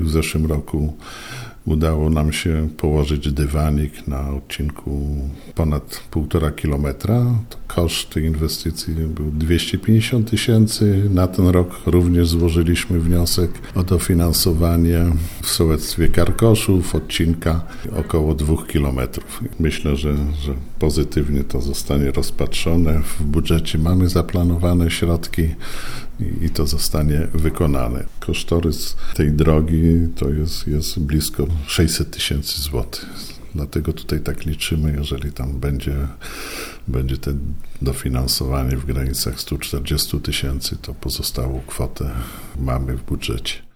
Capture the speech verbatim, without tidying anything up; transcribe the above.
W zeszłym roku udało nam się położyć dywanik na odcinku ponad półtora kilometra. Koszt tej inwestycji był dwieście pięćdziesiąt tysięcy. Na ten rok również złożyliśmy wniosek o dofinansowanie w sołectwie Karkoszów odcinka około dwóch kilometrów. Myślę, że, że pozytywnie to zostanie rozpatrzone. W budżecie mamy zaplanowane środki i to zostanie wykonane. Kosztorys tej drogi to jest, jest blisko sześćset tysięcy złotych. Dlatego tutaj tak liczymy, jeżeli tam będzie, będzie te dofinansowanie w granicach stu czterdziestu tysięcy, to pozostałą kwotę mamy w budżecie.